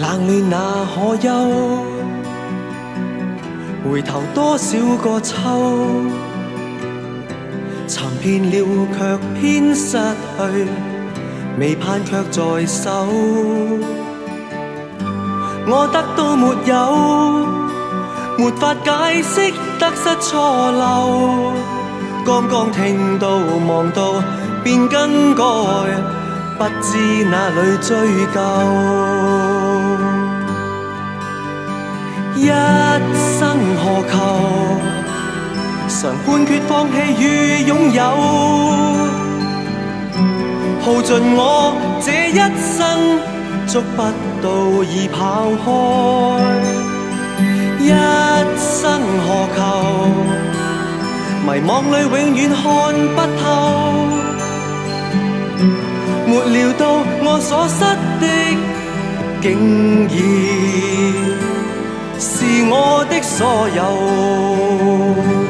冷暖那可休？回頭多少個秋，尋遍了卻偏失去，未盼卻在手。我得到沒有，沒法解釋得失錯漏。剛剛聽到望到便更改，不知哪裏追究。一生何求？常判決放棄與擁有，耗盡我這一生，捉不到已跑開。一生何求？迷惘裏永遠看不透，沒料到我所失的，竟然是我的所有。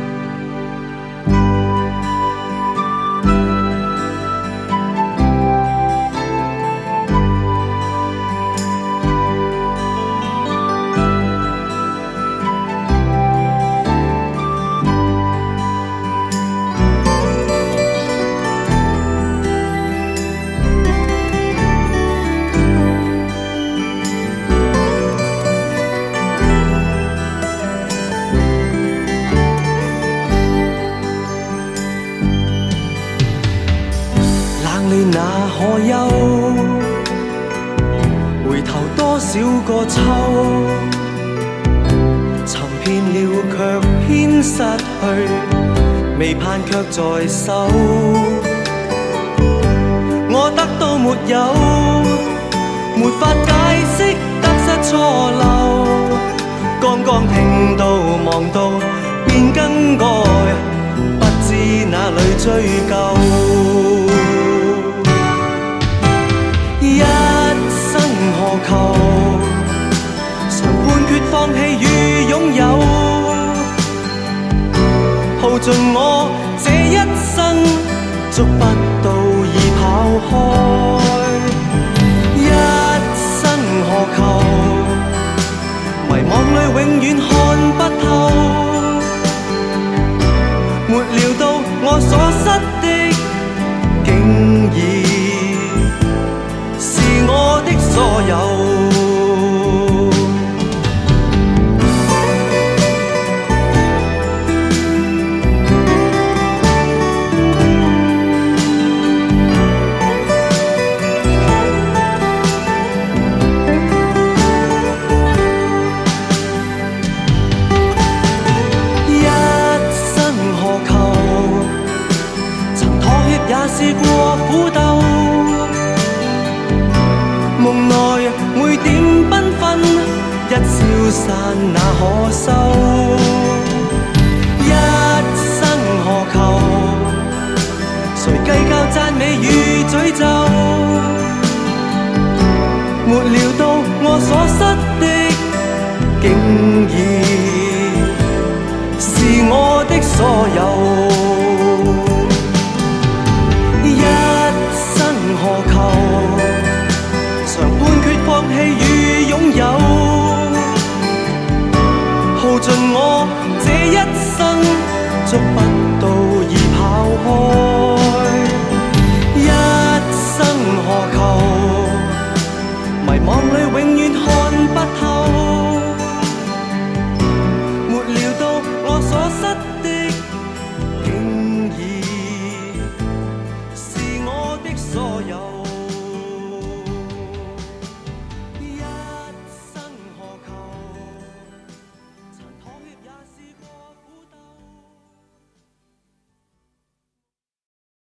那可休？回頭多少個秋，尋遍了卻偏失去，未盼卻在手。我得到沒有，沒法解釋得失錯漏。剛剛聽到望到便更改，不知哪裏追究。一生何求？常判決放棄與擁有，耗盡我這一生，捉不到已跑開。一生何求？迷惘裏永遠看不透，沒料到我所失的，竟然我的所有。一生何求？曾妥協也試過苦鬥，夢內每點繽紛，一消散那可收？一生何求？誰計較讚美與詛咒？沒料到我所失的，竟然是我的所有。一生何求？常判決放棄與擁有，